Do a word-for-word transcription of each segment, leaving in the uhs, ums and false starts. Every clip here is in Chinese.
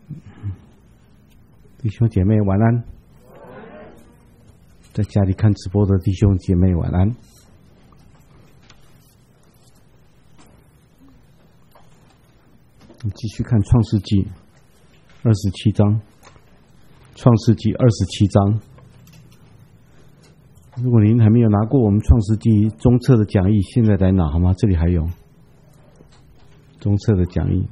弟兄姐妹晚安，在家里看直播的弟兄姐妹晚安。我们继续看创世纪二十七章，创世纪二十七章。如果您还没有拿过我们创世纪中册的讲义，现在来拿好吗？这里还有中册的讲义。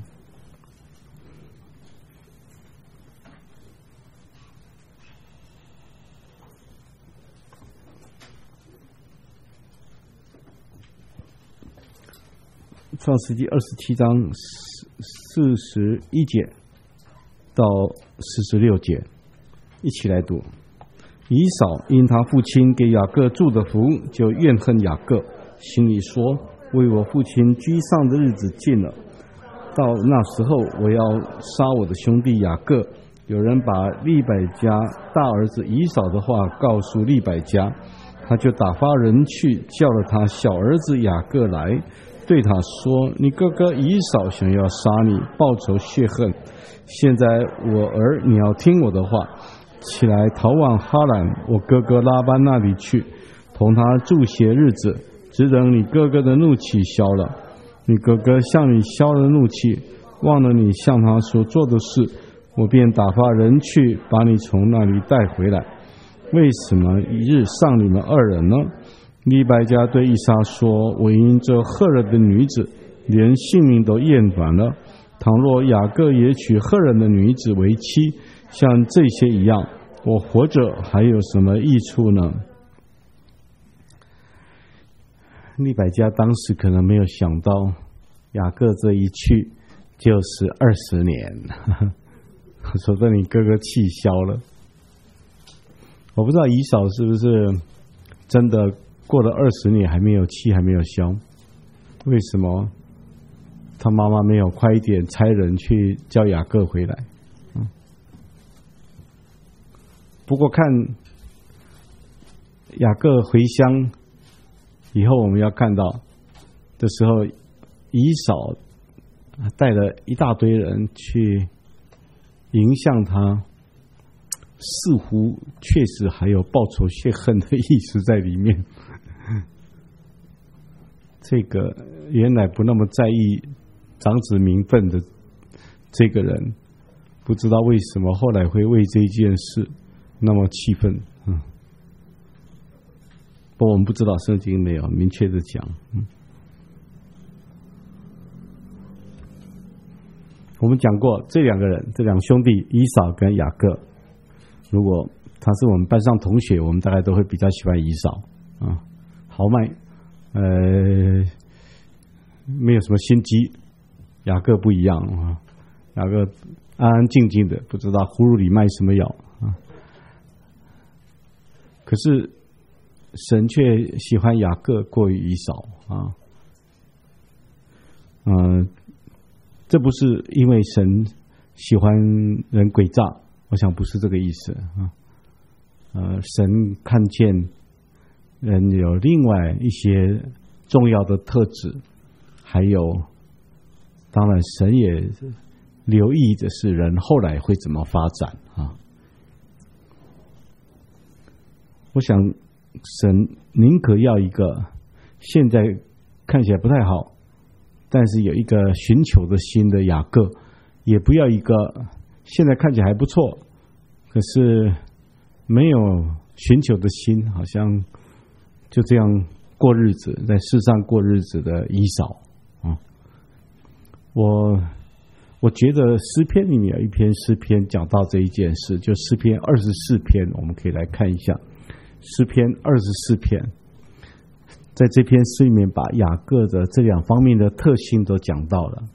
创世纪二十七章四十一节到四十六节，一起来读。以扫因他父亲给雅各祝的福，就怨恨雅各，心里说：为我父亲居上的日子近了，到那时候我要杀我的兄弟雅各。有人把利百加大儿子以扫的话告诉利百加，他就打发人去叫了他小儿子雅各来，对他说：你哥哥以扫想要杀你，报仇血恨。现在我儿，你要听我的话，起来逃往哈兰我哥哥拉班那里去，同他住些日子，直等你哥哥的怒气消了。你哥哥向你消了怒气，忘了你向他所做的事，我便打发人去把你从那里带回来。为什么一日上你们二人呢？利百加对以撒说：我因这赫人的女子，连性命都厌烦了。倘若雅各也娶赫人的女子为妻，像这些一样，我活着还有什么益处呢？利百加当时可能没有想到，雅各这一去就是二十年，说这你哥哥气消了。我不知道以扫是不是真的过了二十年还没有气还没有消，为什么他妈妈没有快一点差人去叫雅各回来？嗯、不过看雅各回乡以后，我们要看到的时候，以扫带了一大堆人去迎向他，似乎确实还有报仇雪恨的意思在里面。这个原来不那么在意长子名分的这个人，不知道为什么后来会为这件事那么气愤。嗯，不过我们不知道，圣经没有明确的讲。嗯，我们讲过这两个人，这两兄弟以扫跟雅各，如果他是我们班上同学，我们大概都会比较喜欢以扫啊，豪迈，呃，没有什么心机。雅各不一样啊，雅各安安静静的，不知道葫芦里卖什么药啊。可是神却喜欢雅各过于以扫啊，嗯、呃，这不是因为神喜欢人诡诈，我想不是这个意思啊。呃，神看见人有另外一些重要的特质，还有，当然神也留意的是人后来会怎么发展啊。我想神宁可要一个现在看起来不太好，但是有一个寻求的心的雅各，也不要一个现在看起来还不错，可是没有寻求的心，好像就这样过日子，在世上过日子的以扫啊。我我觉得诗篇里面有一篇诗篇讲到这一件事，就诗篇二十四篇，我们可以来看一下。诗篇二十四篇，在这篇诗里面把雅各的这两方面的特性都讲到了。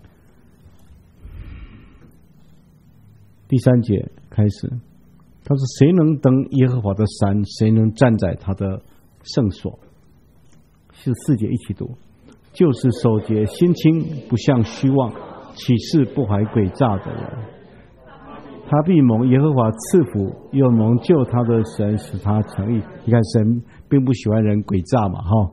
第三节开始，他说：谁能登耶和华的山？谁能站在他的圣所？是四节一起读，就是守节心清，不向虚妄，起誓不怀诡诈的人。他必蒙耶和华赐福，又蒙救他的神使他成义。你看，神并不喜欢人诡诈嘛，哈。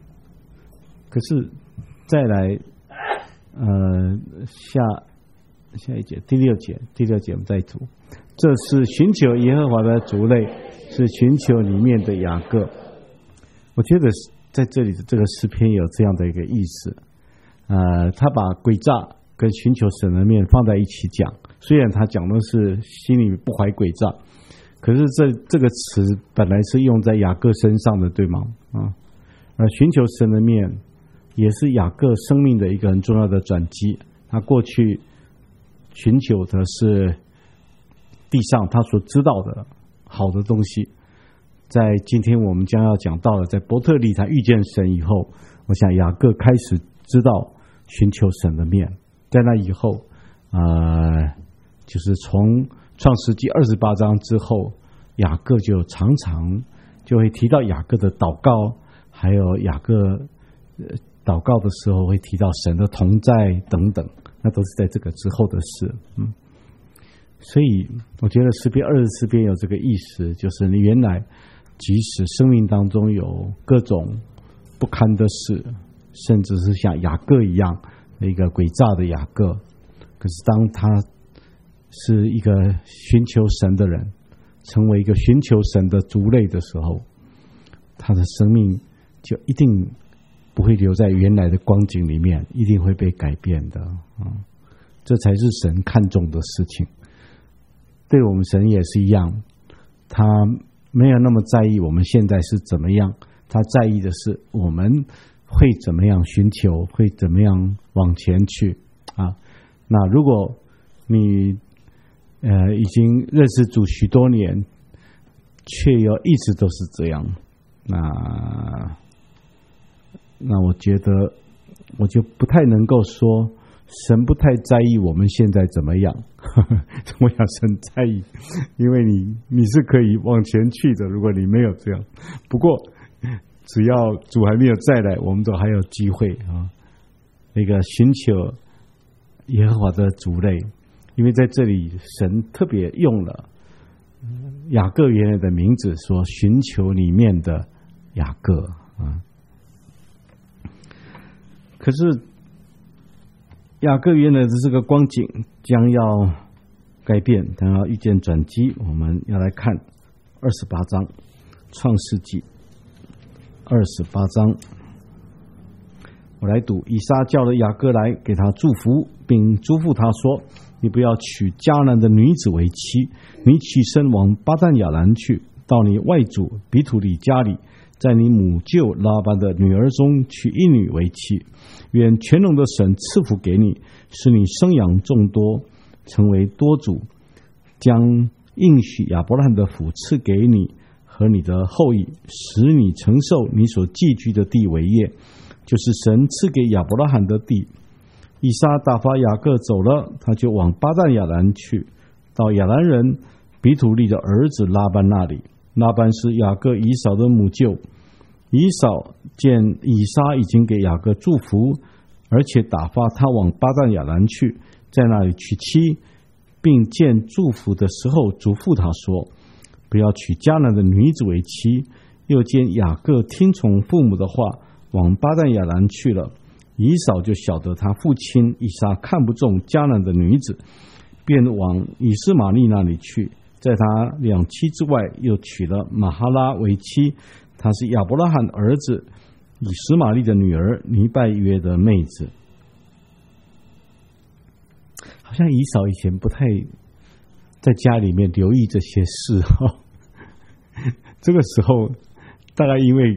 可是再来，呃，下下一节第六节，第六节我们再读。这是寻求耶和华的族类，是寻求里面的雅各。我觉得在这里的这个诗篇有这样的一个意思，呃，他把诡诈跟寻求神的面放在一起讲，虽然他讲的是心里不怀诡诈，可是这这个词本来是用在雅各身上的，对吗？啊，而寻求神的面也是雅各生命的一个很重要的转机。他过去寻求的是地上他所知道的好的东西，在今天我们将要讲到的，在伯特利他遇见神以后，我想雅各开始知道寻求神的面。在那以后，呃，就是从创世纪二十八章之后，雅各就常常就会提到雅各的祷告，还有雅各呃祷告的时候会提到神的同在等等，那都是在这个之后的事。嗯。所以我觉得诗篇二十四篇有这个意思，就是你原来即使生命当中有各种不堪的事，甚至是像雅各一样的一个诡诈的雅各，可是当他是一个寻求神的人，成为一个寻求神的族类的时候，他的生命就一定不会留在原来的光景里面，一定会被改变的。嗯，这才是神看重的事情。对我们神也是一样，他没有那么在意我们现在是怎么样，他在意的是我们会怎么样寻求，会怎么样往前去啊。那如果你呃已经认识主许多年，却又一直都是这样，那那我觉得我就不太能够说神不太在意我们现在怎么样。我想神在意，因为你你是可以往前去的，如果你没有这样。不过只要主还没有再来，我们都还有机会啊。那个寻求耶和华的族类，因为在这里神特别用了雅各原来的名字，说寻求里面的雅各啊。可是雅各原来的这个光景将要改变，将要遇见转机。我们要来看二十八章，创世纪二十八章，我来读。以撒叫了雅各来，给他祝福，并嘱咐他说：你不要娶迦南的女子为妻，你起身往巴旦亚兰去，到你外祖比土里家里，在你母舅拉班的女儿中娶一女为妻。愿全能的神赐福给你，使你生养众多，成为多族，将应许亚伯拉罕的福赐给你和你的后裔，使你承受你所寄居的地为业，就是神赐给亚伯拉罕的地。以撒打发雅各走了，他就往巴旦亚兰去，到亚兰人比土利的儿子拉班那里。拉班是雅各以扫的母舅。以扫见以撒已经给雅各祝福，而且打发他往巴旦亚兰去，在那里娶妻，并见祝福的时候嘱咐他说：不要娶迦南的女子为妻。又见雅各听从父母的话，往巴旦亚兰去了。以扫就晓得他父亲以撒看不中迦南的女子，便往以斯玛利那里去，在他两妻之外又娶了玛哈拉为妻，她是亚伯拉罕儿子以实玛利的女儿尼拜约的妹子。好像以扫以前不太在家里面留意这些事哦。这个时候大概因为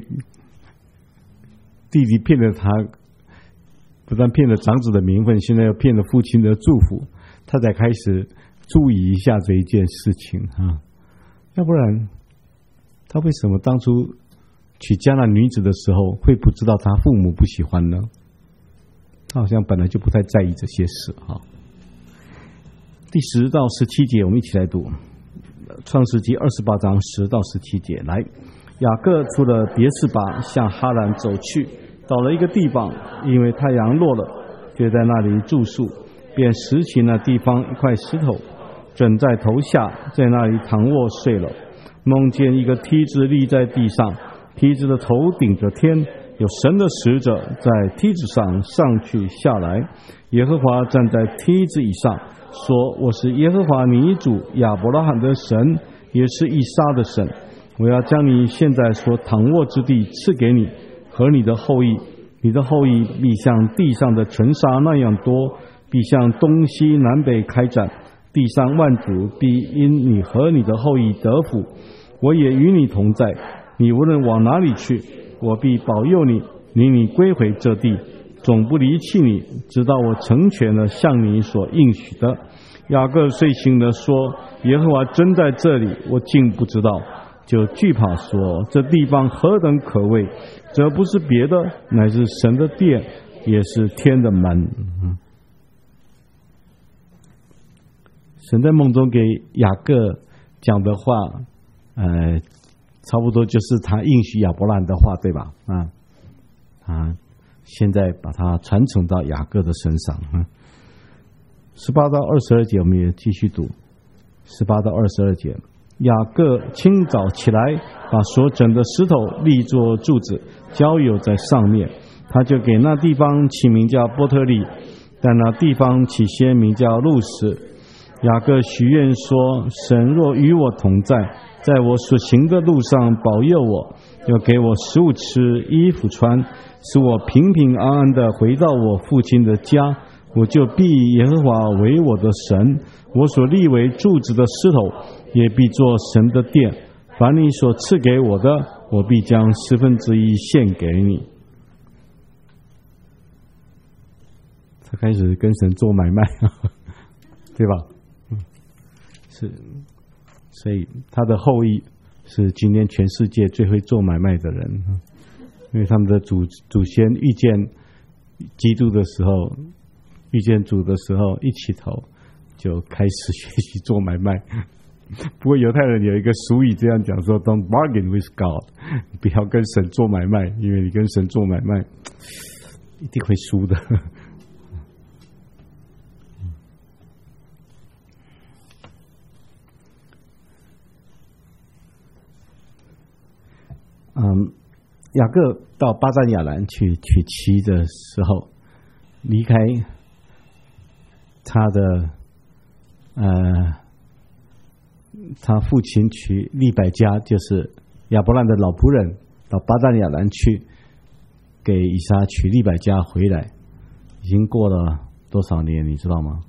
弟弟骗了他，不但骗了长子的名分，现在又骗了父亲的祝福，他才开始注意一下这一件事情啊。要不然他为什么当初娶迦南女子的时候会不知道他父母不喜欢呢？他好像本来就不太在意这些事哈。第十到十七节我们一起来读创世纪二十八章十到十七节。来，雅各出了别是巴，向哈兰走去，到了一个地方，因为太阳落了，就在那里住宿，便拾起那地方一块石头，枕在头下，在那里躺卧睡了。梦见一个梯子立在地上，梯子的头顶着天，有神的使者在梯子上上去下来。耶和华站在梯子以上， 说：我是耶和华你主亚伯拉罕的神，也是以撒的神。我要将你现在所躺卧之地赐给你和你的后裔，你的后裔必像地上的尘沙那样多，必向东西南北开展，地上万族必因你和你的后裔得福。我也与你同在，你无论往哪里去，我必保佑你，领你归回这地，总不离弃你，直到我成全了向你所应许的。雅各遂醒地说：耶和华真在这里，我竟不知道。就惧怕说：这地方何等可畏！这不是别的，乃是神的殿，也是天的门。嗯、神在梦中给雅各讲的话，呃，差不多就是他应许亚伯兰的话，对吧？啊啊，现在把它传承到雅各的身上。嗯、十八到二十二节，我们也继续读。十八到二十二节。雅各清早起来，把所整的石头立作柱子，浇油在上面。他就给那地方起名叫波特利，但那地方起先名叫路斯。雅各许愿说：神若与我同在，在我所行的路上保佑我，要给我食物吃，衣服穿，使我平平安安地回到我父亲的家，我就必以耶和华为我的神。我所立为柱子的石头，也必做神的殿。凡你所赐给我的，我必将十分之一献给你。他开始跟神做买卖，对吧？嗯，是，所以他的后裔是今天全世界最会做买卖的人，因为他们的祖祖先遇见基督的时候，遇见主的时候，一起头就开始学习做买卖。不过犹太人有一个俗语这样讲说 ：“Don't bargain with God， 不要跟神做买卖，因为你跟神做买卖一定会输的。”嗯，雅各到巴旦亚兰去娶妻的时候，离开他的呃，他父亲娶利百加，就是亚伯兰的老仆人，到巴旦亚兰去给以撒娶利百加回来，已经过了多少年，你知道吗？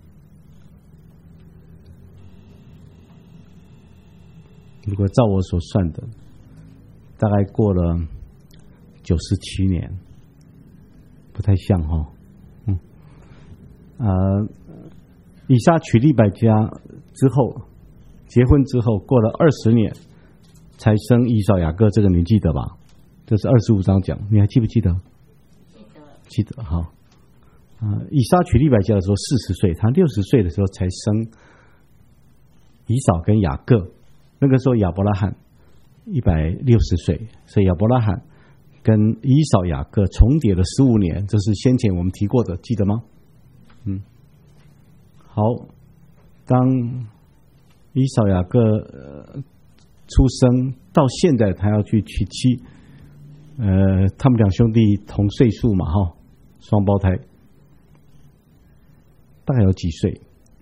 如果照我所算的，大概过了九十七年，不太像哈。嗯，呃，以撒娶利百加之后，结婚之后过了二十年，才生以扫雅各，这个你记得吧？这是二十五章讲，你还记不记得？记得，记得好。啊、呃，以撒娶利百加的时候四十岁，他六十岁的时候才生以扫跟雅各，那个时候亚伯拉罕一百六十岁，所以亚伯拉罕跟以扫雅各重叠了十五年，这是先前我们提过的，记得吗？嗯，好，当以扫雅各、呃、出生到现在，他要去娶妻，呃，他们两兄弟同岁数嘛，哈，双胞胎，大概有几岁？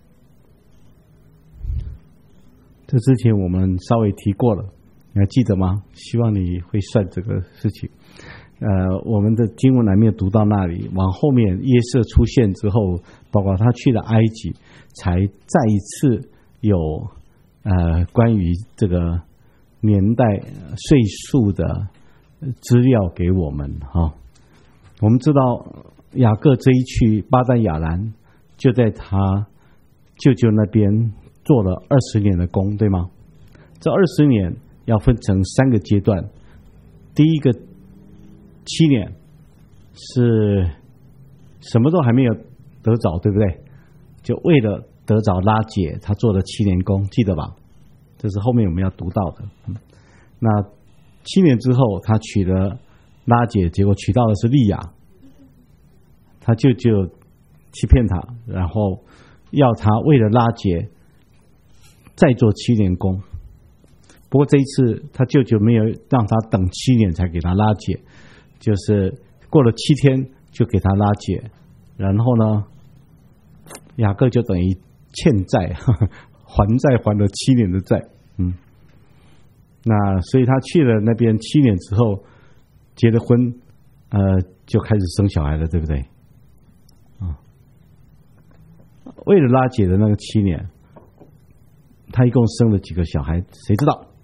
这之前我们稍微提过了。你还记得吗？希望你会算这个事情。呃，我们的经文还没有读到那里，往后面约瑟出现之后，包括他去了埃及，才再一次有呃关于这个年代岁数的资料给我们哈、哦。我们知道雅各这一去巴旦亚兰，就在他舅舅那边做了二十年的工，对吗？这二十年要分成三个阶段，第一个七年是什么都还没有得着，对不对？就为了得着拉结，他做了七年工，记得吧？这是后面我们要读到的。嗯、那七年之后，他娶了拉结，结果娶到的是利亚，他舅舅欺骗他，然后要他为了拉结再做七年工。不过这一次他舅舅没有让他等七年才给他拉结，就是过了七天就给他拉结，然后呢雅各就等于欠债，呵呵还债还了七年的债。嗯，那所以他去了那边七年之后，结了婚，呃，就开始生小孩了，对不对？啊，为了拉结的那个七年，他一共生了几个小孩？谁知道？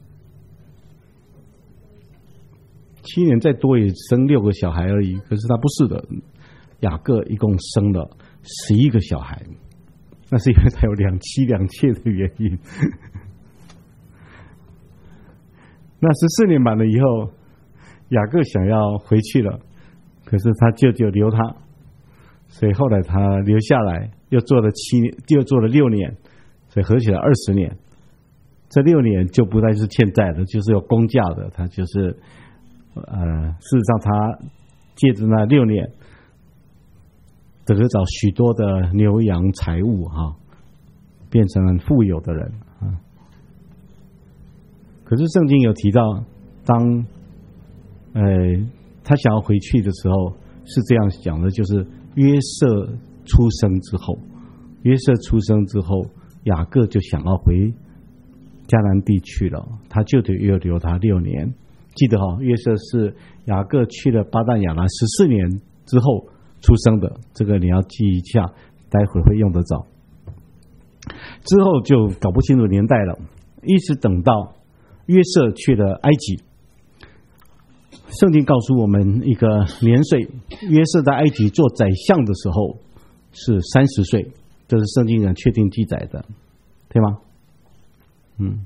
七年再多也生六个小孩而已，可是他不是的，雅各一共生了十一个小孩，那是因为他有两妻两妾的原因。那十四年满了以后，雅各想要回去了，可是他舅舅留他，所以后来他留下来，又做了七年，又做了六年，所以合起来二十年。这六年就不再是欠债的，就是有公价的，他就是。呃，事实上，他借着那六年得着许多的牛羊财物哈、啊，变成了富有的人啊。可是圣经有提到，当呃他想要回去的时候，是这样讲的，就是约瑟出生之后，约瑟出生之后，雅各就想要回迦南地去了，他就得又留他六年。记得哈、哦，约瑟是雅各去了巴旦亚兰十四年之后出生的，这个你要记一下，待会会用得着。之后就搞不清楚年代了，一直等到约瑟去了埃及。圣经告诉我们一个年岁，约瑟在埃及做宰相的时候是三十岁，这是圣经上确定记载的，对吗？嗯。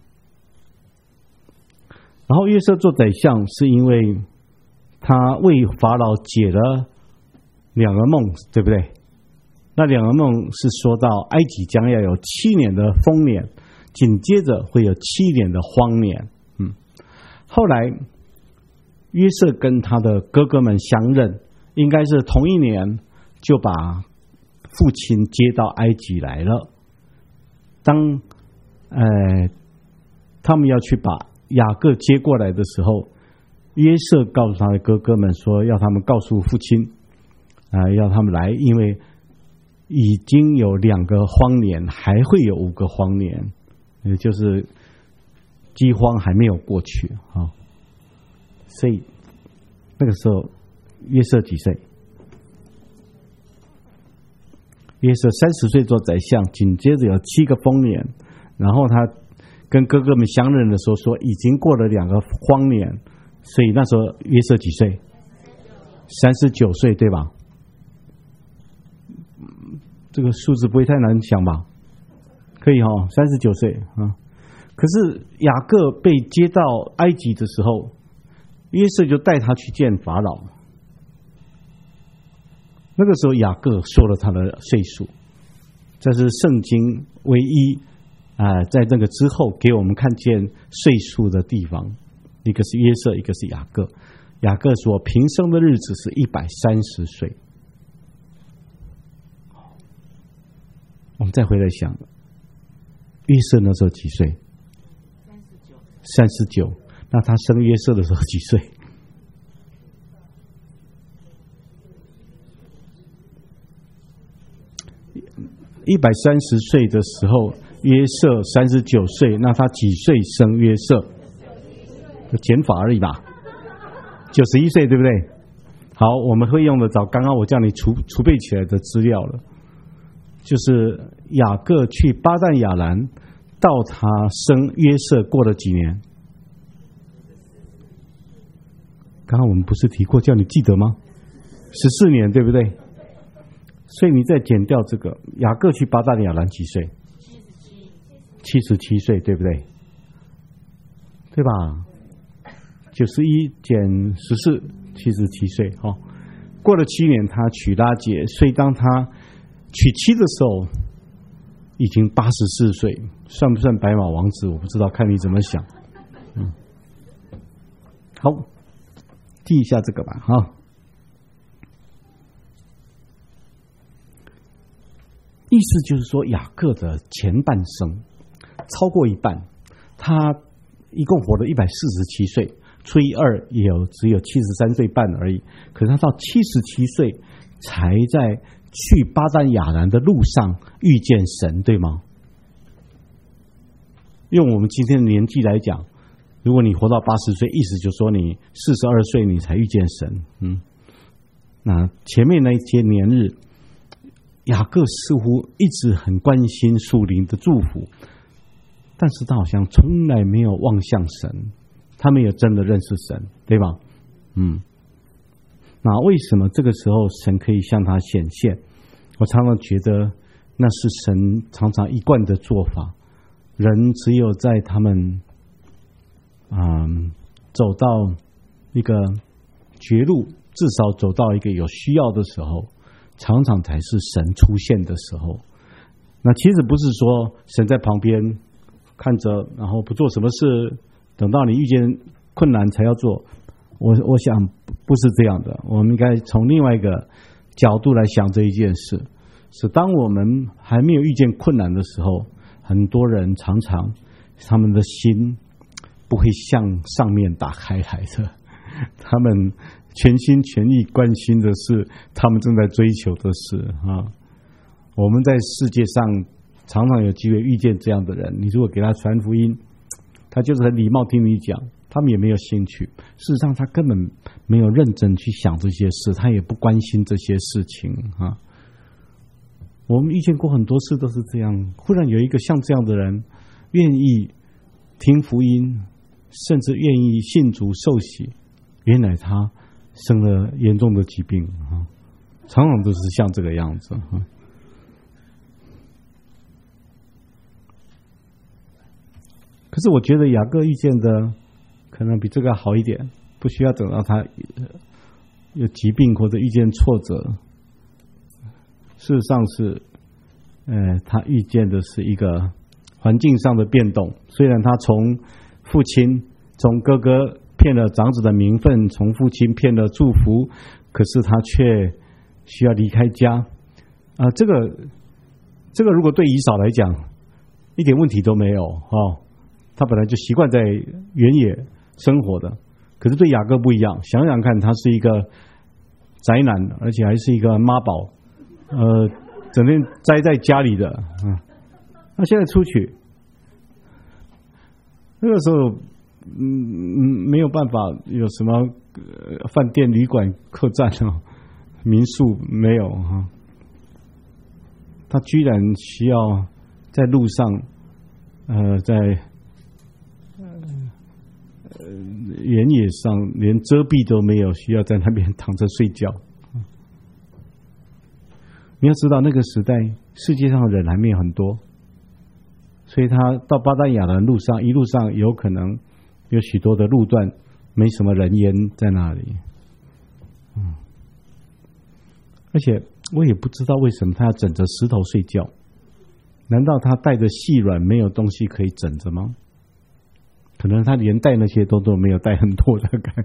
然后约瑟做宰相，是因为他为法老解了两个梦，对不对？那两个梦是说到埃及将要有七年的丰年，紧接着会有七年的荒年。嗯，后来约瑟跟他的哥哥们相认，应该是同一年就把父亲接到埃及来了。当呃他们要去把雅各接过来的时候，约瑟告诉他的哥哥们说，要他们告诉父亲，啊、呃，要他们来，因为已经有两个荒年，还会有五个荒年，也就是饥荒还没有过去啊、哦。所以那个时候约瑟几岁？约瑟三十岁做宰相，紧接着有七个丰年，然后他跟哥哥们相认的时候说，已经过了两个荒年，所以那时候约瑟几岁？三十九岁，对吧？这个数字不会太难想吧？可以哈、哦，三十九岁啊。可是雅各被接到埃及的时候，约瑟就带他去见法老。那个时候雅各说了他的岁数，这是圣经唯一啊、呃，在那个之后给我们看见岁数的地方，一个是约瑟，一个是雅各。雅各说平生的日子是一百三十岁。我们再回来想，约瑟那时候几岁？三十九。三十九。那他生约瑟的时候几岁？一百三十岁的时候，约瑟三十九岁，那他几岁生约瑟？减法而已吧，九十一岁，对不对？好，我们会用得着刚刚我叫你储储备起来的资料了，就是雅各去巴旦亚兰，到他生约瑟过了几年？刚刚我们不是提过，叫你记得吗？十四年，对不对？所以你再减掉这个，雅各去巴旦亚兰几岁？七十七岁，对不对？对吧？九十一减十四，七十七岁。哦，过了七年，他娶拉结，所以当他娶妻的时候，已经八十四岁，算不算白马王子？我不知道，看你怎么想。嗯，好，记一下这个吧，哈。意思就是说，雅各的前半生超过一半，他一共活了一百四十七岁，除以二也有只有七十三岁半而已。可是他到七十七岁才在去巴旦亚兰的路上遇见神，对吗？用我们今天的年纪来讲，如果你活到八十岁，意思就是说你四十二岁你才遇见神。嗯，那前面那一些年日，雅各似乎一直很关心属灵的祝福，但是他好像从来没有望向神，他没有真的认识神，对吧？嗯，那为什么这个时候神可以向他显现？我常常觉得那是神常常一贯的做法。人只有在他们嗯走到一个绝路，至少走到一个有需要的时候，常常才是神出现的时候。那其实不是说神在旁边看着，然后不做什么事，等到你遇见困难才要做。我我想不是这样的，我们应该从另外一个角度来想这一件事，是当我们还没有遇见困难的时候，很多人常常他们的心不会向上面打开来的，他们全心全意关心的是他们正在追求的事啊。我们在世界上常常有机会遇见这样的人，你如果给他传福音，他就是很礼貌听你讲，他们也没有兴趣。事实上他根本没有认真去想这些事，他也不关心这些事情啊。我们遇见过很多事都是这样，忽然有一个像这样的人愿意听福音，甚至愿意信主受洗，原来他生了严重的疾病啊，常常都是像这个样子啊。可是我觉得雅各遇见的可能比这个好一点，不需要等到他有疾病或者遇见挫折。事实上是，呃，他遇见的是一个环境上的变动。虽然他从父亲、从哥哥骗了长子的名分，从父亲骗了祝福，可是他却需要离开家。啊、呃，这个这个如果对以扫来讲，一点问题都没有哦，他本来就习惯在原野生活的。可是对雅各不一样，想想看，他是一个宅男，而且还是一个妈宝。呃，整天待在家里的，嗯，那现在出去，那个时候，嗯嗯，没有办法有什么呃饭店、旅馆、客栈哦，民宿没有哈，他居然需要在路上，呃，在呃原野上连遮蔽都没有，需要在那边躺着睡觉。你要知道，那个时代世界上的人还没有很多，所以他到巴旦亚兰路上，一路上有可能有许多的路段没什么人烟在那里。嗯，而且我也不知道为什么他要枕着石头睡觉，难道他带着细软没有东西可以枕着吗？可能他连带那些都都没有带很多，大概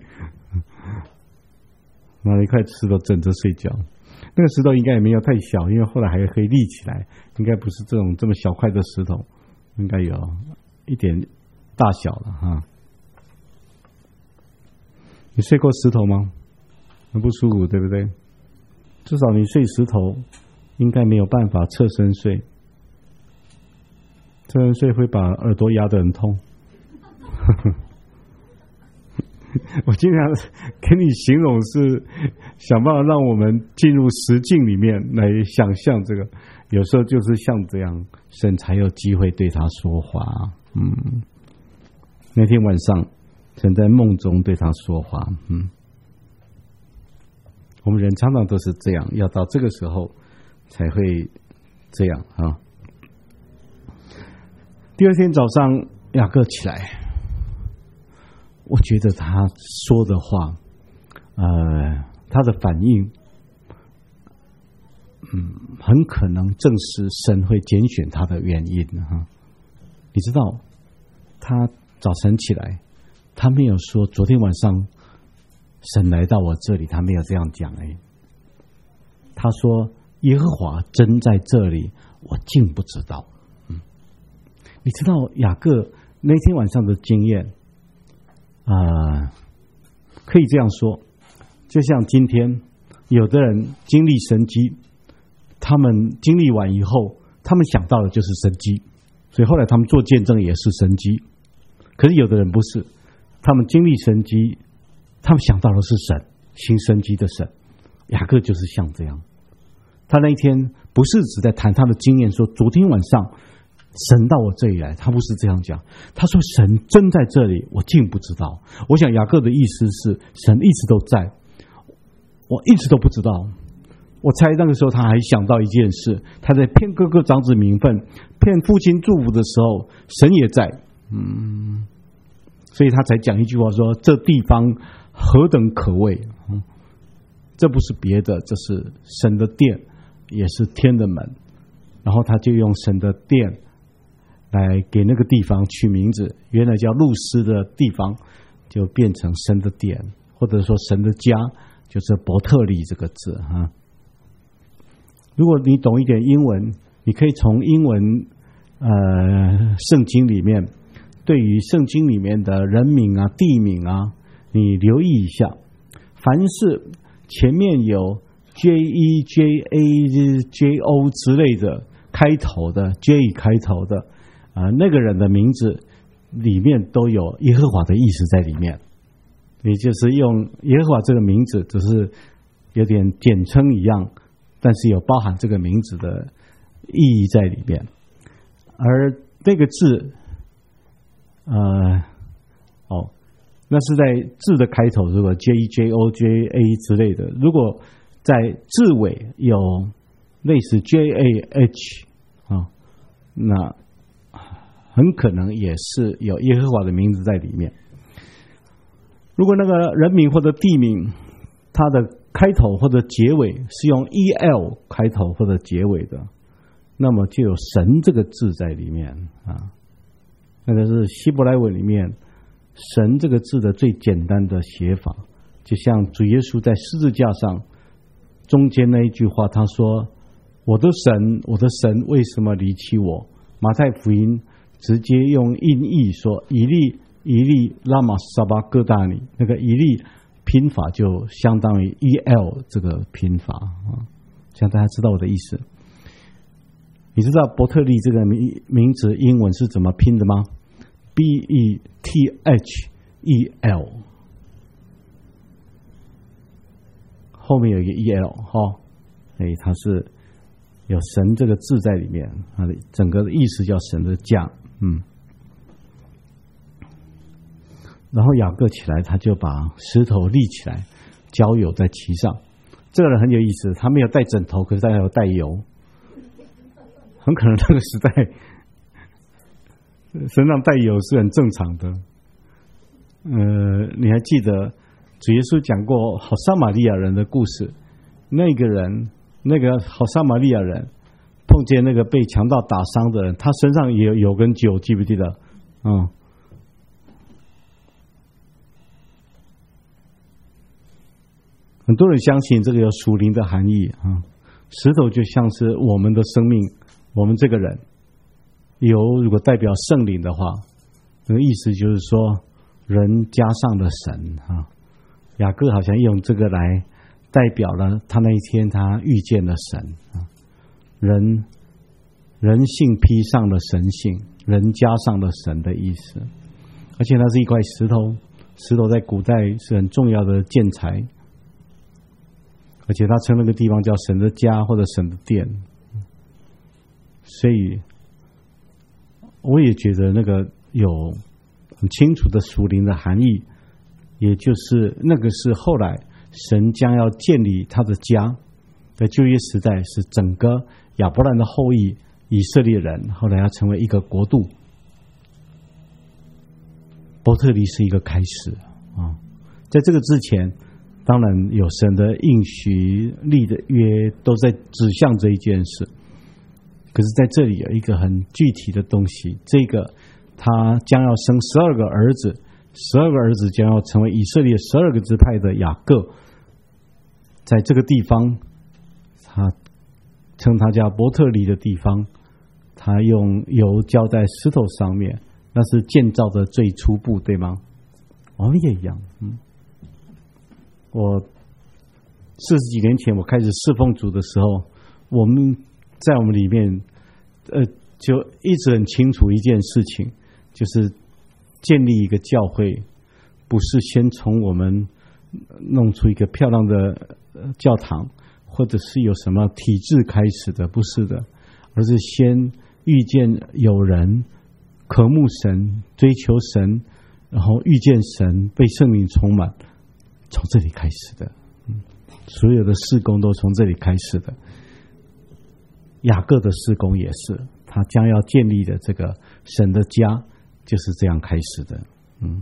拿了一块石头枕着睡觉。那个石头应该也没有太小，因为后来还可以立起来，应该不是这种这么小块的石头，应该有一点大小了哈。你睡过石头吗？很不舒服，对不对？至少你睡石头应该没有办法侧身睡，侧身睡会把耳朵压得很痛。我经常跟你形容是想办法让我们进入实境里面来想象这个，有时候就是像这样，神才有机会对他说话。嗯，那天晚上神在梦中对他说话。嗯，我们人常常都是这样，要到这个时候才会这样啊。第二天早上，雅各起来。我觉得他说的话，呃，他的反应，嗯，很可能正是神会拣选他的原因哈。你知道，他早晨起来，他没有说昨天晚上神来到我这里，他没有这样讲哎。他说耶和华真在这里，我竟不知道。嗯，你知道雅各那天晚上的经验。啊、呃，可以这样说，就像今天有的人经历神迹， 他们经历完以后，他们想到的就是神迹，所以后来他们做见证也是神迹。可是有的人不是，他们经历神迹，他们想到的是神，行神迹的神。雅各就是像这样，他那一天不是只在谈他的经验，说昨天晚上神到我这里来，他不是这样讲，他说神真在这里，我竟不知道。我想雅各的意思是神一直都在，我一直都不知道。我猜那个时候他还想到一件事，他在骗哥哥长子名分，骗父亲祝福的时候，神也在。嗯，所以他才讲一句话说，这地方何等可畏。嗯，这不是别的，这是神的殿，也是天的门。然后他就用神的殿来给那个地方取名字，原来叫路斯的地方就变成神的殿，或者说神的家，就是伯特利这个字哈。如果你懂一点英文，你可以从英文呃圣经里面，对于圣经里面的人名啊、地名啊，你留意一下，凡是前面有 J E J A J O 之类的开头的 J 开头的啊、呃，那个人的名字里面都有耶和华的意思在里面，也就是用耶和华这个名字，只是有点简称一样，但是有包含这个名字的意义在里面。而那个字，呃，哦，那是在字的开头，如果 J J O J A 之类的，如果在字尾有类似 J A H 啊、哦，那很可能也是有耶和华的名字在里面。如果那个人名或者地名，它的开头或者结尾是用 E L 开头或者结尾的，那么就有神这个字在里面啊。那个是希伯来文里面神这个字的最简单的写法，就像主耶稣在十字架上中间那一句话，他说：“我的神，我的神，为什么离弃我？”马太福音直接用音译说：“以利以利拉玛撒巴各大尼。”那个以利拼法就相当于 E L 这个拼法啊，这样大家知道我的意思。你知道伯特利这个名名字英文是怎么拼的吗？ B E T H E L， 后面有一个 E L 哈，所以它是有神这个字在里面，它的整个的意思叫神的家。嗯，然后雅各起来，他就把石头立起来，浇油在其上。这个人很有意思，他没有带枕头，可是他有带油，很可能那个时代身上带油是很正常的。呃，你还记得主耶稣讲过好撒玛利亚人的故事？那个人，那个好撒玛利亚人碰见那个被强盗打伤的人，他身上也有油跟酒，记不记得？嗯。很多人相信这个有属灵的含义啊，石头就像是我们的生命，我们这个人，油如果代表圣灵的话，那个意思就是说人加上了神啊。雅各好像用这个来代表了他那一天他遇见了神啊，人人性披上了神性，人加上了神的意思。而且它是一块石头，石头在古代是很重要的建材。而且他称那个地方叫神的家或者神的殿，所以我也觉得那个有很清楚的属灵的含义，也就是那个是后来神将要建立他的家，在旧约时代是整个亚伯兰的后裔以色列人，后来要成为一个国度。伯特利是一个开始啊，在这个之前。当然有神的应许立的约都在指向这一件事，可是在这里有一个很具体的东西，这个他将要生十二个儿子，十二个儿子将要成为以色列十二个支派的雅各，在这个地方他称他叫伯特利的地方，他用油浇在石头上面，那是建造的最初步，对吗？我们也一样。嗯，我四十几年前我开始侍奉主的时候， 我们在我们里面，呃，就一直很清楚一件事情，就是建立一个教会，不是先从我们弄出一个漂亮的教堂，或者是有什么体制开始的，不是的，而是先遇见有人渴慕神、追求神，然后遇见神，被圣灵充满，从这里开始的。嗯，所有的事工都从这里开始的。雅各的事工也是，他将要建立的这个神的家，就是这样开始的。嗯。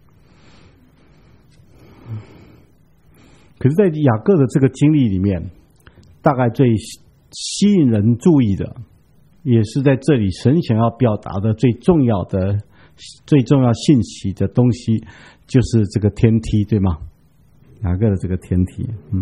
可是，在雅各的这个经历里面，大概最吸引人注意的，也是在这里神想要表达的最重要的、最重要信息的东西，就是这个天梯，对吗？雅各的这个天梯，嗯，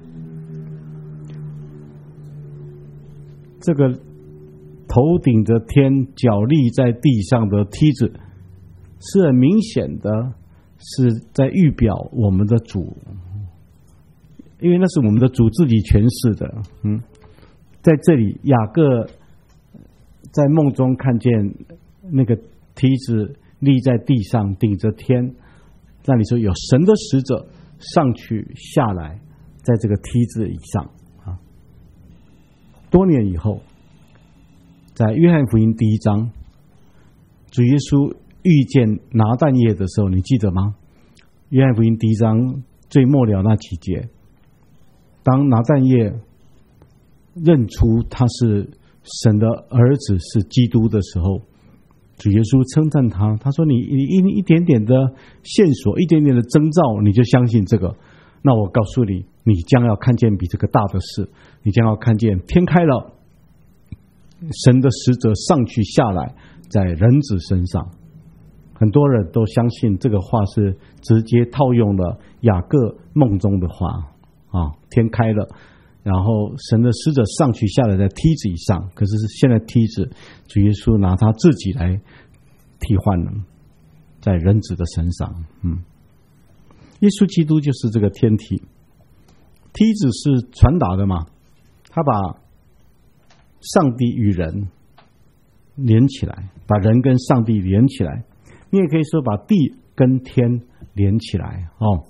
这个头顶着天、脚立在地上的梯子，是很明显的，是在预表我们的主。因为那是我们的主自己诠释的，嗯，在这里雅各在梦中看见那个梯子立在地上，顶着天，那里说有神的使者上去下来，在这个梯子以上啊。多年以后，在约翰福音第一章，主耶稣遇见拿但业的时候，你记得吗？约翰福音第一章最末了那几节。当拿但业认出他是神的儿子，是基督的时候，主耶稣称赞他，他说：“你一一点点的线索，一点点的征兆，你就相信这个。那我告诉你，你将要看见比这个大的事，你将要看见天开了，神的使者上去下来，在人子身上。”很多人都相信这个话是直接套用了雅各梦中的话。啊，天开了，然后神的使者上去下来在梯子以上，可是现在梯子主耶稣拿他自己来替换了，在人子的身上。嗯，耶稣基督就是这个天梯，梯子是传达的嘛，他把上帝与人连起来，把人跟上帝连起来，你也可以说把地跟天连起来哦。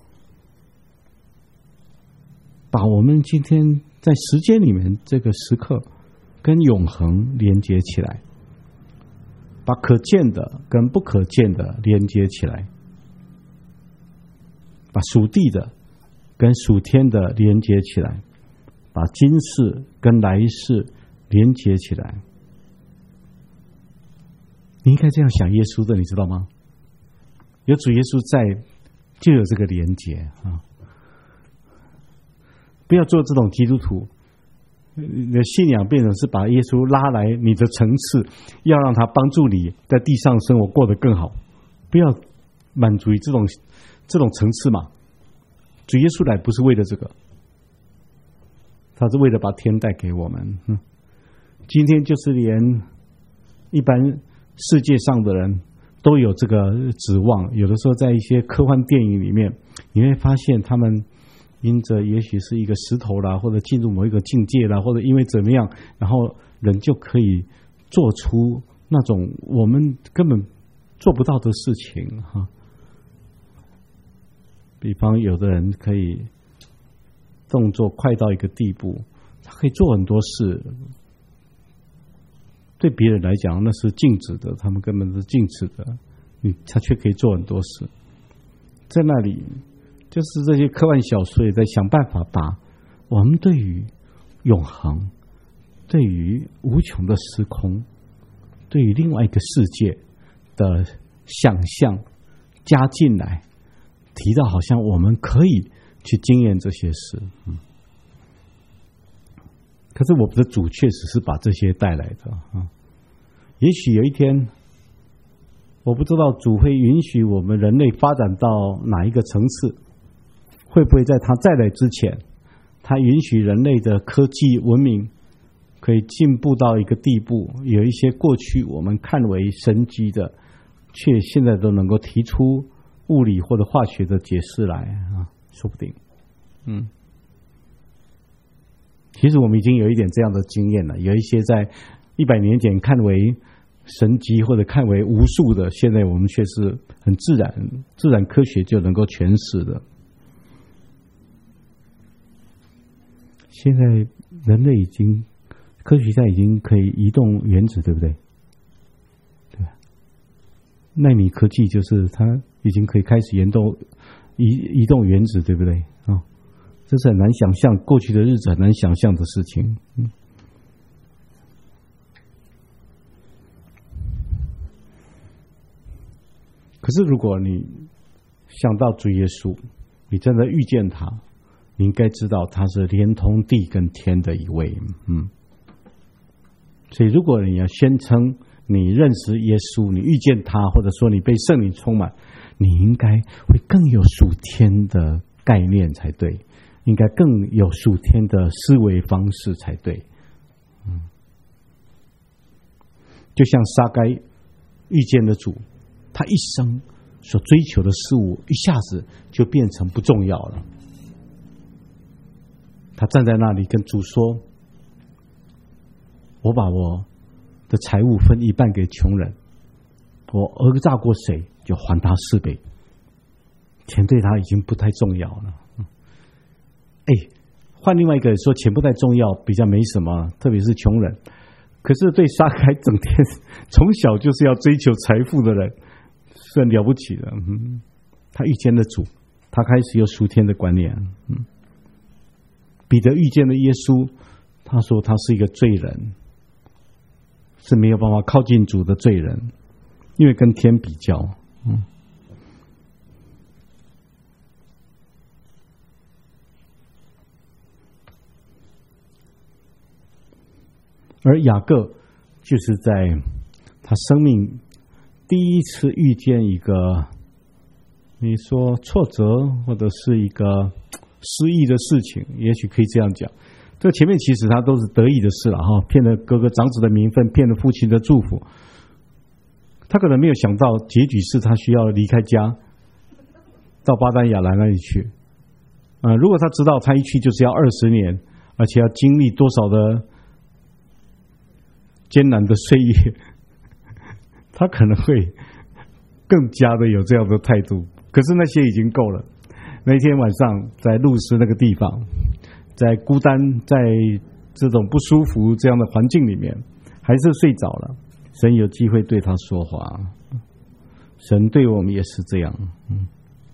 把我们今天在时间里面这个时刻跟永恒连接起来，把可见的跟不可见的连接起来，把属地的跟属天的连接起来，把今世跟来世连接起来。你应该这样想耶稣的，你知道吗？有主耶稣在，就有这个连接啊。不要做这种基督徒，你的信仰变成是把耶稣拉来你的层次，要让他帮助你在地上生活过得更好。不要满足于这种这种层次嘛。主耶稣来不是为了这个，他是为了把天带给我们。嗯，今天就是连一般世界上的人都有这个指望，有的时候在一些科幻电影里面，你会发现他们因着也许是一个石头啦，或者进入某一个境界啦，或者因为怎么样，然后人就可以做出那种我们根本做不到的事情哈。比方有的人可以动作快到一个地步，他可以做很多事，对别人来讲那是静止的，他们根本是静止的，你他却可以做很多事。在那里就是这些科幻小说也在想办法把我们对于永恒、对于无穷的时空、对于另外一个世界的想象加进来，提到好像我们可以去经验这些事。嗯，可是我们的主确实是把这些带来的啊。也许有一天，我不知道主会允许我们人类发展到哪一个层次。会不会在他再来之前，他允许人类的科技文明可以进步到一个地步，有一些过去我们看为神迹的，却现在都能够提出物理或者化学的解释来啊，说不定。嗯， 其实我们已经有一点这样的经验了，有一些在一百年前看为神迹或者看为无数的，现在我们却是很自然自然科学就能够诠释的。现在人类已经科学家已经可以移动原子，对不对？对吧？奈米科技就是它已经可以开始研动移移动原子，对不对？啊、哦，这是很难想象，过去的日子很难想象的事情。嗯。可是如果你想到主耶稣，你真的遇见他，你应该知道他是连通地跟天的一位。嗯。所以如果你要宣称你认识耶稣，你遇见他，或者说你被圣灵充满，你应该会更有属天的概念才对，应该更有属天的思维方式才对。嗯。就像撒该遇见了主，他一生所追求的事物一下子就变成不重要了。他站在那里跟主说，我把我的财物分一半给穷人，我讹诈过谁就还他四倍。钱对他已经不太重要了。哎，换另外一个人说钱不太重要，比较没什么，特别是穷人。可是对撒该整天从小就是要追求财富的人，是很了不起的。嗯，他遇见了主，他开始有属天的观念。嗯，彼得遇见了耶稣，他说他是一个罪人，是没有办法靠近主的罪人，因为跟天比较。嗯，而雅各就是在他生命第一次遇见一个你说挫折或者是一个失意的事情，也许可以这样讲。这前面其实他都是得意的事了哈，骗了哥哥长子的名分，骗了父亲的祝福。他可能没有想到结局是他需要离开家，到巴丹亚兰那里去。啊、呃，如果他知道他一去就是要二十年，而且要经历多少的艰难的岁月，他可能会更加的有这样的态度。可是那些已经够了。那天晚上在路斯那个地方，在孤单，在这种不舒服这样的环境里面，还是睡着了。神有机会对他说话，神对我们也是这样。嗯，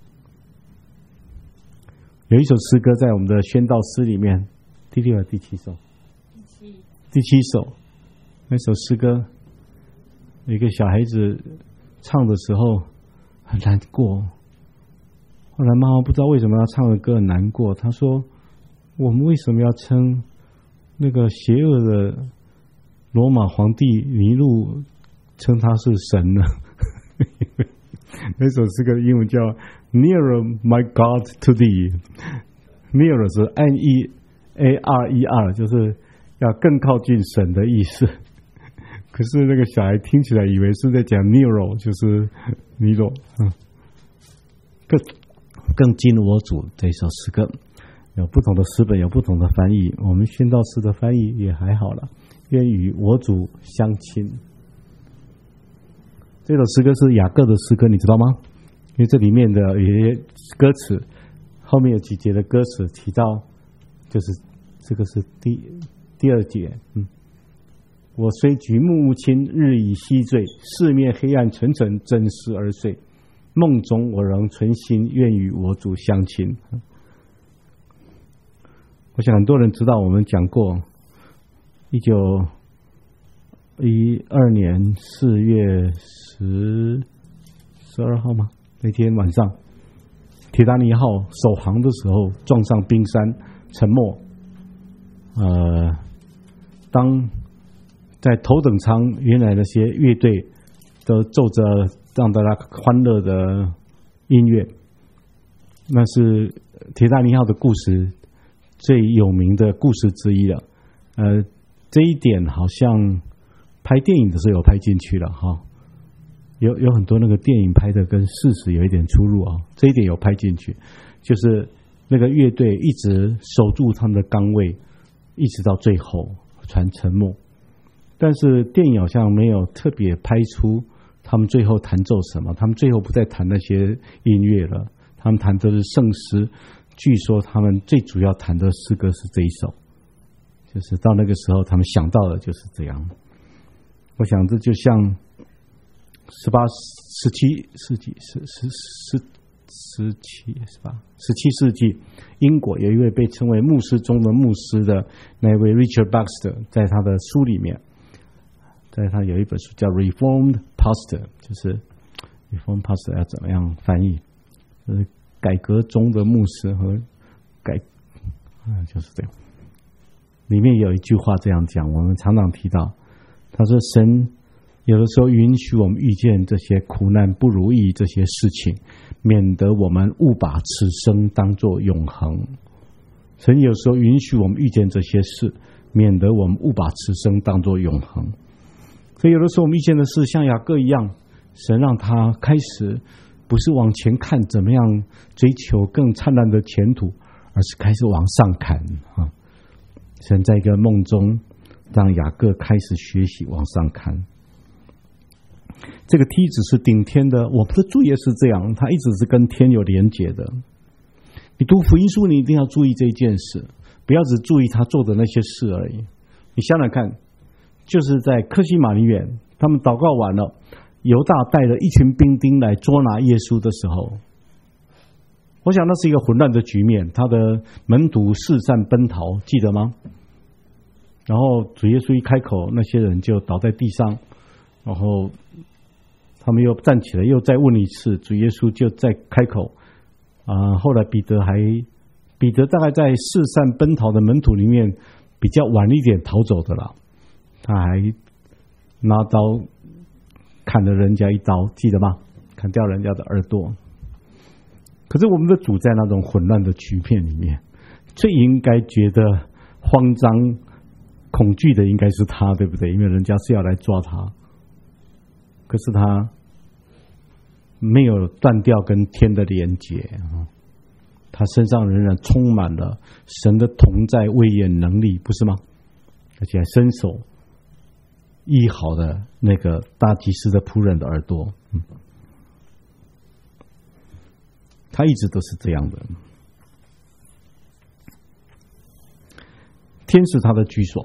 有一首诗歌在我们的宣道诗里面，第六、第七首，第七，第七首。那首诗歌，有一个小孩子唱的时候很难过，后来妈妈不知道为什么要唱的歌很难过，她说：“我们为什么要称那个邪恶的罗马皇帝尼禄称他是神呢？”那首诗歌的英文叫 "Nearer my God to thee"，"Nearer" 是 N E A R E R， 就是要更靠近神的意思。可是那个小孩听起来以为是在讲 Nero， 就是尼罗。嗯，更更近我主这首诗歌，有不同的诗本，有不同的翻译。我们宣道士的翻译也还好了，愿与我主相亲。这首诗歌是雅各的诗歌，你知道吗？因为这里面的有些歌词，后面有几节的歌词提到，就是这个是第第二节，嗯。我虽举目无亲，日以夕醉，四面黑暗沉沉，真实而睡。梦中我仍存心，愿与我主相亲。我想很多人知道，我们讲过，一九一二年四月十十二号吗？那天晚上，铁达尼号首航的时候撞上冰山，沉没。呃，当在头等舱，原来那些乐队都奏着让大家欢乐的音乐，那是铁达尼号的故事最有名的故事之一了。呃，这一点好像拍电影的时候有拍进去了哈，有有很多那个电影拍的跟事实有一点出入啊，这一点有拍进去，就是那个乐队一直守住他们的岗位， 一直到最后传沉默。但是电影好像没有特别拍出他们最后弹奏什么，他们最后不再弹那些音乐了，他们弹的是圣诗。据说他们最主要弹的诗歌是这一首，就是到那个时候他们想到的就是这样。我想这就像十八、十七世纪、十十十十七是吧？十七世纪，英国有一位被称为牧师中的牧师的那位 Richard Baxter， 在他的书里面，在他有一本书叫 Reformed Pastor， 就是 Reformed Pastor 要怎么样翻译？就是改革中的牧师和改，啊，就是这样。里面有一句话这样讲，我们常常提到，他说：“神有的时候允许我们遇见这些苦难、不如意这些事情，免得我们误把此生当作永恒。神有时候允许我们遇见这些事，免得我们误把此生当作永恒。所以有的时候我们遇见的事，像雅各一样，神让他开始。”不是往前看怎么样追求更灿烂的前途，而是开始往上看啊！神在一个梦中让雅各开始学习往上看。这个梯子是顶天的，我们的主也是这样，它一直是跟天有连结的。你读福音书，你一定要注意这一件事，不要只注意他做的那些事而已。你想想看，就是在客西马尼园，他们祷告完了。犹大带了一群兵丁来捉拿耶稣的时候，我想那是一个混乱的局面，他的门徒四散奔逃，记得吗？然后主耶稣一开口，那些人就倒在地上，然后他们又站起来，又再问一次，主耶稣就再开口。啊，后来彼得还，彼得大概在四散奔逃的门徒里面比较晚一点逃走的了，他还拿刀。砍了人家一刀，记得吗？砍掉人家的耳朵。可是我们的主在那种混乱的局面里面，最应该觉得慌张、恐惧的应该是他，对不对？因为人家是要来抓他，可是他没有断掉跟天的连结，他身上仍然充满了神的同在、威严、能力，不是吗？而且还伸手。医好的那个大祭司的仆人的耳朵，嗯，他一直都是这样的。天是他的居所。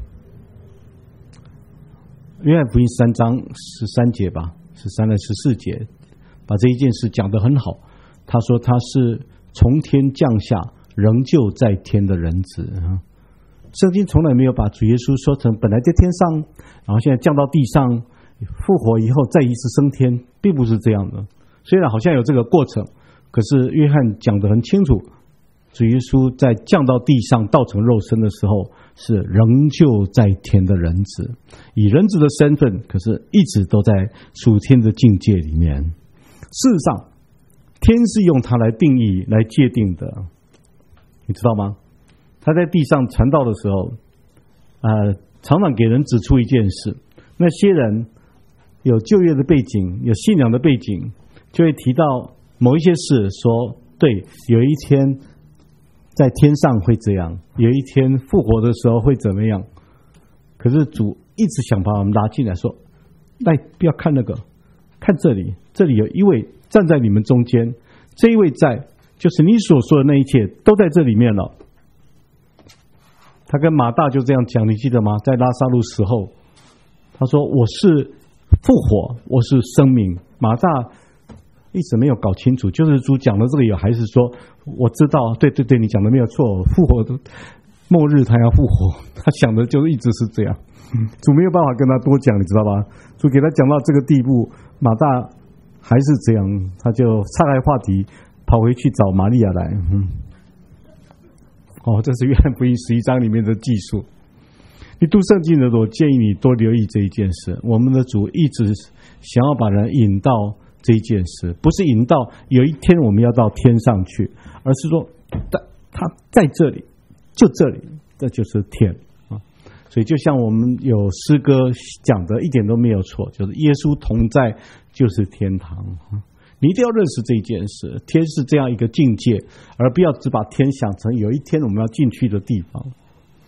约翰福音三章十三节吧，十三到十四节，把这一件事讲得很好。他说他是从天降下，仍旧在天的人子。圣经从来没有把主耶稣说成本来在天上，然后现在降到地上，复活以后再一次升天，并不是这样的。虽然好像有这个过程，可是约翰讲得很清楚，主耶稣在降到地上道成肉身的时候，是仍旧在天的人子，以人子的身份，可是一直都在属天的境界里面。事实上，天是用它来定义、来界定的，你知道吗？他在地上传道的时候，呃，常常给人指出一件事：那些人有就业的背景，有信仰的背景，就会提到某一些事，说对，有一天在天上会这样，有一天复活的时候会怎么样。可是主一直想把我们拉进来，说：来，不要看那个，看这里，这里有一位站在你们中间，这一位在，就是你所说的那一切都在这里面了。他跟马大就这样讲，你记得吗？在拉撒路死后，他说：我是复活，我是生命。马大一直没有搞清楚，就是主讲的这个有，还是说我知道，对对对，你讲的没有错，复活的末日他要复活，他想的就是一直是这样。主没有办法跟他多讲，你知道吧？主给他讲到这个地步，马大还是这样，他就岔开话题，跑回去找玛利亚来。嗯哦，这是约翰福音十一章里面的记述。你读圣经的时候，建议你多留意这一件事。我们的主一直想要把人引到这一件事，不是引到有一天我们要到天上去，而是说他在这里，就这里，这就是天啊。所以就像我们有诗歌讲的，一点都没有错，就是耶稣同在就是天堂。你一定要认识这一件事，天是这样一个境界，而不要只把天想成有一天我们要进去的地方。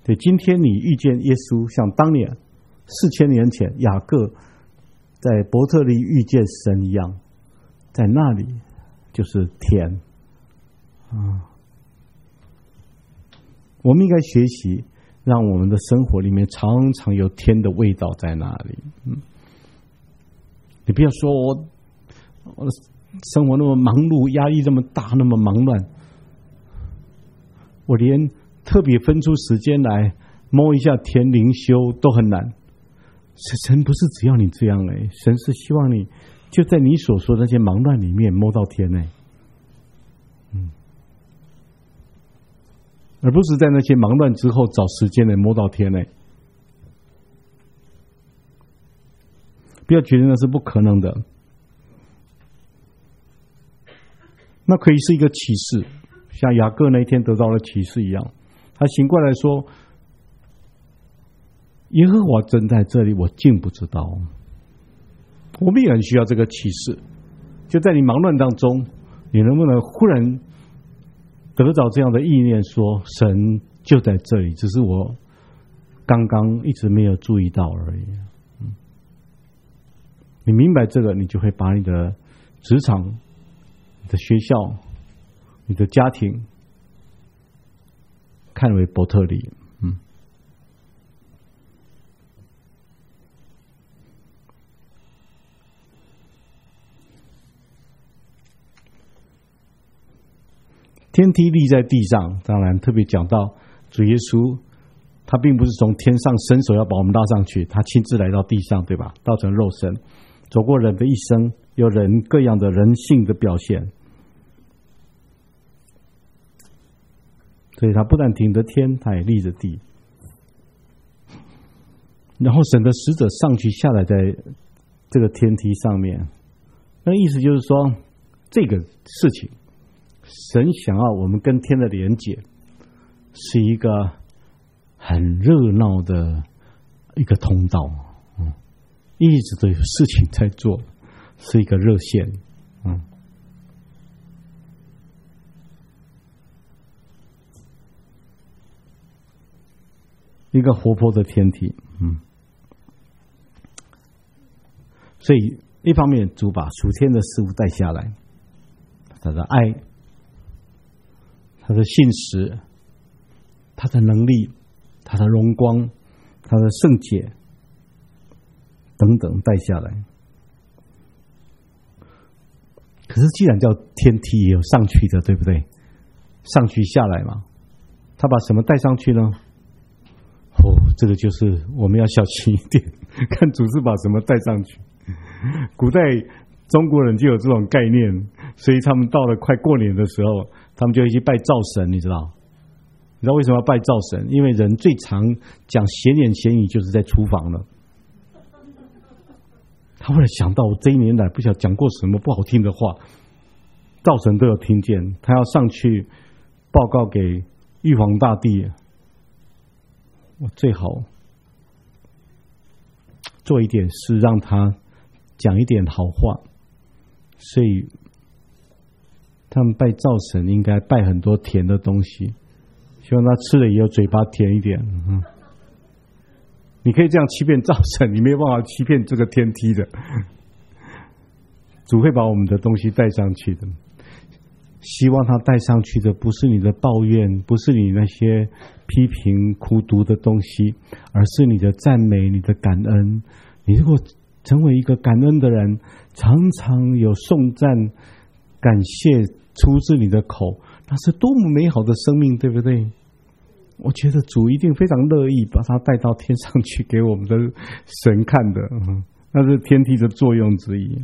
对，今天你遇见耶稣，像当年四千年前雅各在伯特利遇见神一样，在那里就是天。啊，我们应该学习，让我们的生活里面常常有天的味道在那里。嗯，你不要说我我的生活那么忙碌，压力这么大，那么忙乱，我连特别分出时间来摸一下天灵修都很难。神不是只要你这样哎，神是希望你就在你所说的那些忙乱里面摸到天哎，嗯，而不是在那些忙乱之后找时间来摸到天哎。不要觉得那是不可能的，那可以是一个启示，像雅各那一天得到了启示一样，他醒过来说：“耶和华真在这里，我竟不知道。”我们也很需要这个启示，就在你忙乱当中，你能不能忽然得着这样的意念，说神就在这里，只是我刚刚一直没有注意到而已。嗯，你明白这个，你就会把你的职场、你的学校、你的家庭看为伯特利。嗯，天梯立在地上，当然特别讲到主耶稣，他并不是从天上伸手要把我们拉上去，他亲自来到地上，对吧？道成肉身，走过人的一生，有人各样的人性的表现。所以他不但挺着天，他也立着地。然后神的使者上去下来，在这个天梯上面，那意思就是说，这个事情，神想要我们跟天的连结，是一个很热闹的一个通道，嗯，一直都有事情在做，是一个热线，嗯。一个活泼的天体，嗯，所以一方面主把属天的事物带下来，他的爱，他的信实，他的能力，他的荣光，他的圣洁等等带下来。可是既然叫天梯，也有上去的，对不对？上去下来嘛，他把什么带上去呢？哦，这个就是我们要小心一点，看主是把什么带上去。古代中国人就有这种概念，所以他们到了快过年的时候，他们就会去拜灶神，你知道？你知道为什么要拜灶神？因为人最常讲闲言闲语就是在厨房了。他后来想到，我这一年来不晓得讲过什么不好听的话，灶神都有听见，他要上去报告给玉皇大帝。我最好做一点事，让他讲一点好话，所以他们拜灶神应该拜很多甜的东西，希望他吃了以后嘴巴甜一点。嗯，你可以这样欺骗灶神，你没有办法欺骗这个天梯的。主会把我们的东西带上去的，希望他带上去的不是你的抱怨，不是你那些批评苦毒的东西，而是你的赞美，你的感恩。你如果成为一个感恩的人，常常有颂赞感谢出自你的口，那是多么美好的生命，对不对？我觉得主一定非常乐意把他带到天上去给我们的神看的，嗯，那是天梯的作用之一。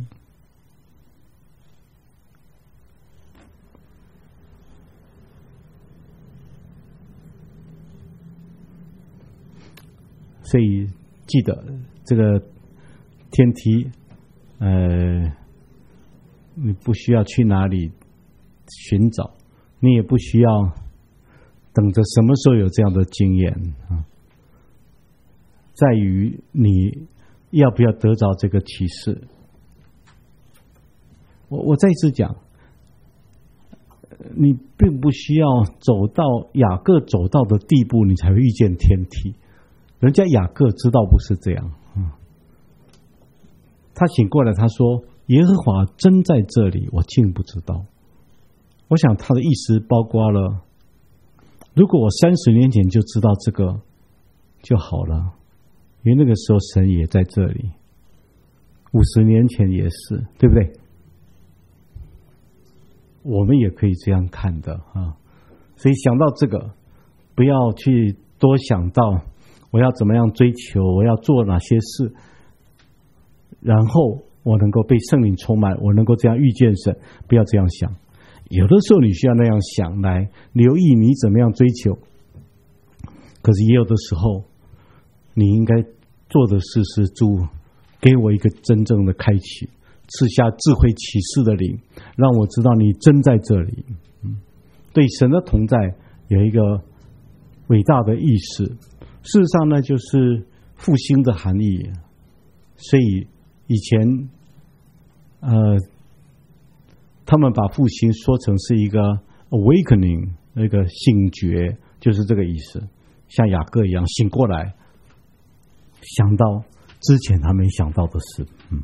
所以记得这个天梯，呃，你不需要去哪里寻找，你也不需要等着什么时候有这样的经验啊，在于你要不要得着这个启示。我我再一次讲， 你并不需要走到雅各走到的地步，你才会遇见天梯。人家雅各知道不是这样，嗯，他醒过来，他说：“耶和华真在这里，我竟不知道。”我想他的意思包括了，如果我三十年前就知道这个就好了，因为那个时候神也在这里，五十年前也是，对不对？我们也可以这样看的啊。所以想到这个，不要去多想到我要怎么样追求，我要做哪些事，然后我能够被圣灵充满，我能够这样遇见神，不要这样想。有的时候你需要那样想来留意你怎么样追求，可是也有的时候你应该做的事是主给我一个真正的开启，赐下智慧启示的灵，让我知道你真在这里。嗯，对神的同在有一个伟大的意识，事实上呢，就是复兴的含义。所以以前呃他们把复兴说成是一个 awakening， 那个醒觉，就是这个意思，像雅各一样醒过来，想到之前他没想到的事。嗯，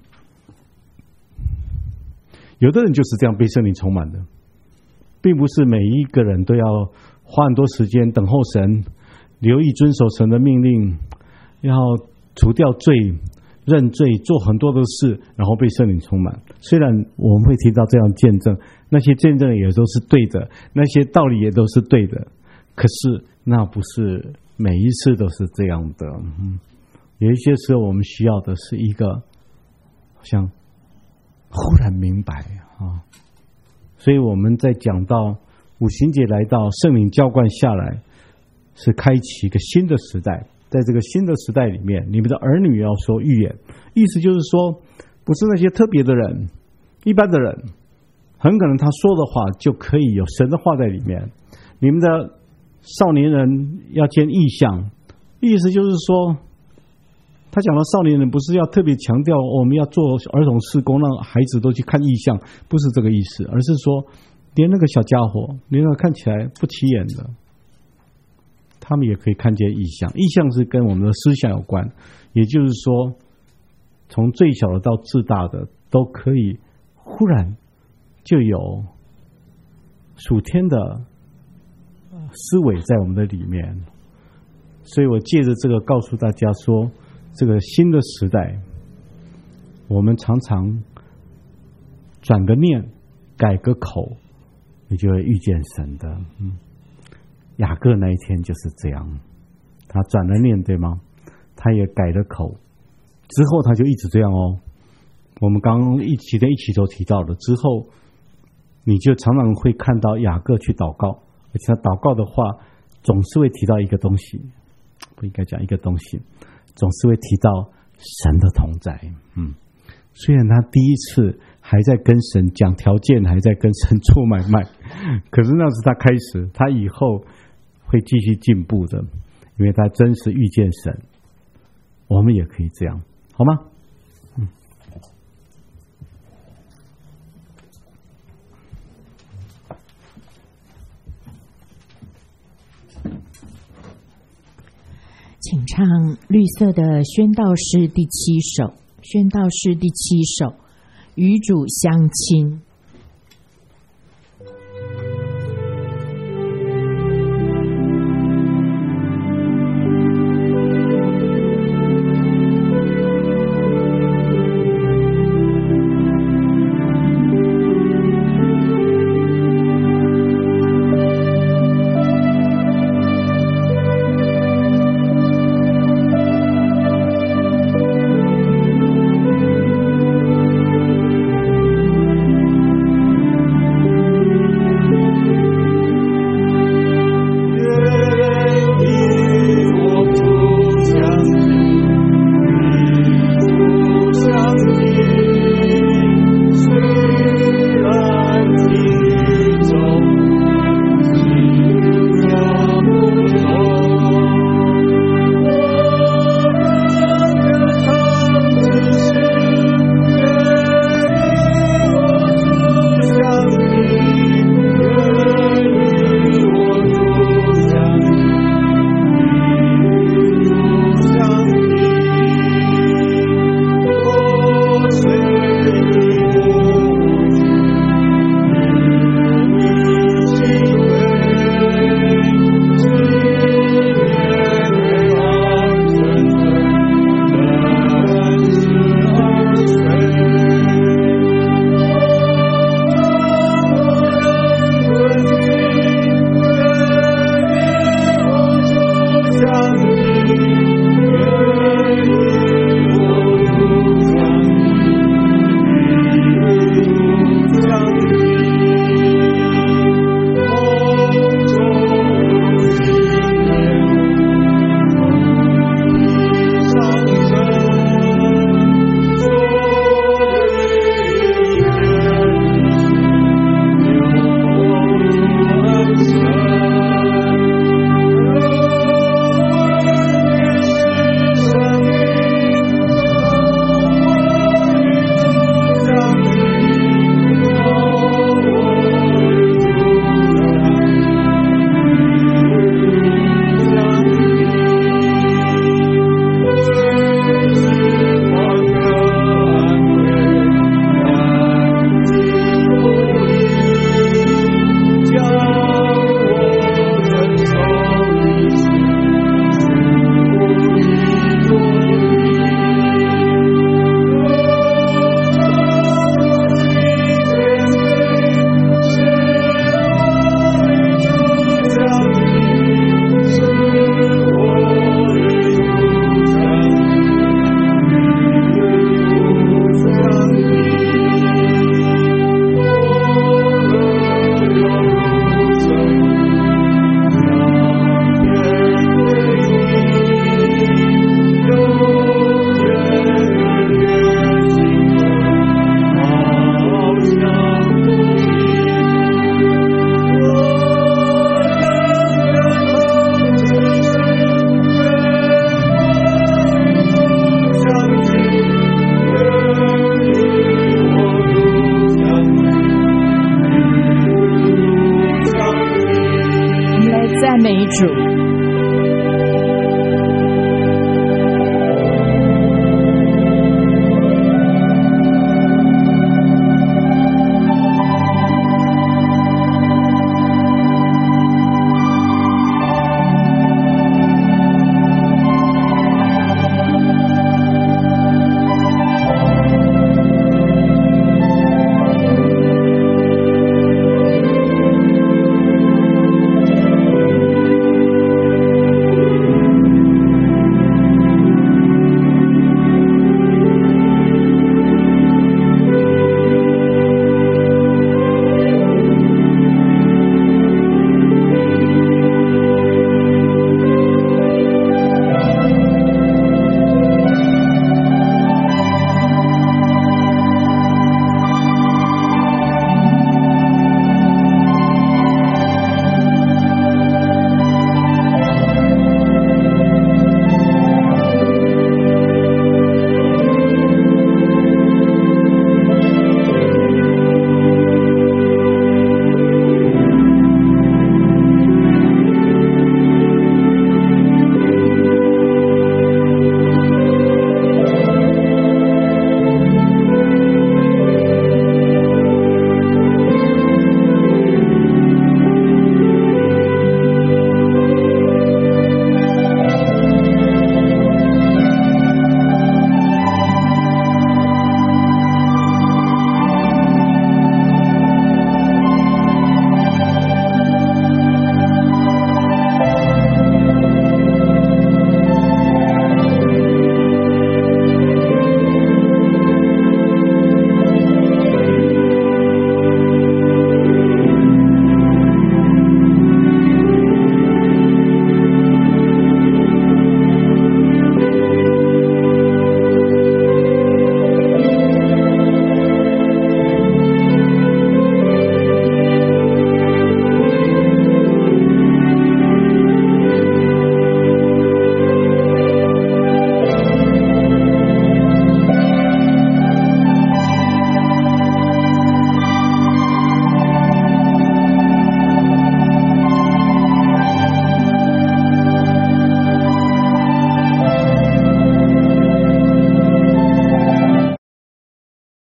有的人就是这样被圣灵充满的，并不是每一个人都要花很多时间等候神，留意遵守神的命令，要除掉罪、认罪，做很多的事，然后被圣灵充满。虽然我们会提到这样见证，那些见证也都是对的，那些道理也都是对的，可是那不是每一次都是这样的。嗯，有一些时候我们需要的是一个好像忽然明白啊。所以我们在讲到五旬节来到，圣灵浇灌下来，是开启一个新的时代。在这个新的时代里面，你们的儿女要说预言，意思就是说，不是那些特别的人，一般的人，很可能他说的话就可以有神的话在里面。你们的少年人要见异象，意思就是说，他讲到少年人不是要特别强调我们要做儿童事工，让孩子都去看异象，不是这个意思，而是说，连那个小家伙，连那个看起来不起眼的，他们也可以看见异象。异象是跟我们的思想有关，也就是说，从最小的到至大的，都可以忽然就有属天的思维在我们的里面。所以我借着这个告诉大家说，这个新的时代，我们常常转个念，改个口，你就会遇见神的。嗯，雅各那一天就是这样，他转了念，对吗？他也改了口，之后他就一直这样哦。我们刚刚一起的一起都提到了，之后你就常常会看到雅各去祷告，而且他祷告的话总是会提到一个东西，不应该讲一个东西，总是会提到神的同在。嗯，虽然他第一次还在跟神讲条件，还在跟神做买卖，可是那是他开始，他以后会继续进步的，因为他真实遇见神。我们也可以这样，好吗？嗯， 请唱绿色的宣道诗第七首，宣道诗第七首，与主相亲。 与主。